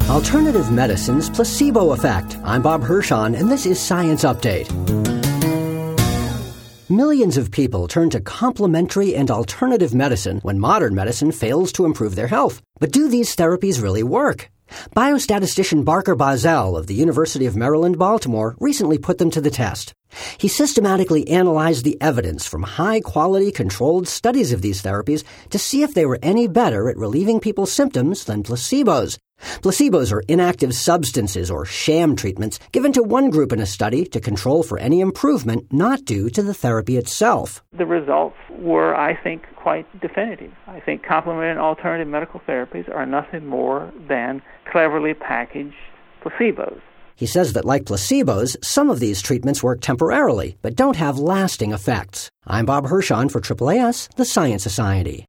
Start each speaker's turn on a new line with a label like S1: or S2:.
S1: Alternative Medicine's Placebo Effect. I'm Bob Hirschon, and this is Science Update. Millions of people turn to complementary and alternative medicine when modern medicine fails to improve their health. But do these therapies really work? Biostatistician Barker Bozell of the University of Maryland, Baltimore, recently put them to the test. He systematically analyzed the evidence from high-quality controlled studies of these therapies to see if they were any better at relieving people's symptoms than placebos. Placebos are inactive substances or sham treatments given to one group in a study to control for any improvement not due to the therapy itself.
S2: The results were, I think, quite definitive. I think complementary and alternative medical therapies are nothing more than cleverly packaged placebos.
S1: He says that like placebos, some of these treatments work temporarily but don't have lasting effects. I'm Bob Hirschon for AAAS, the Science Society.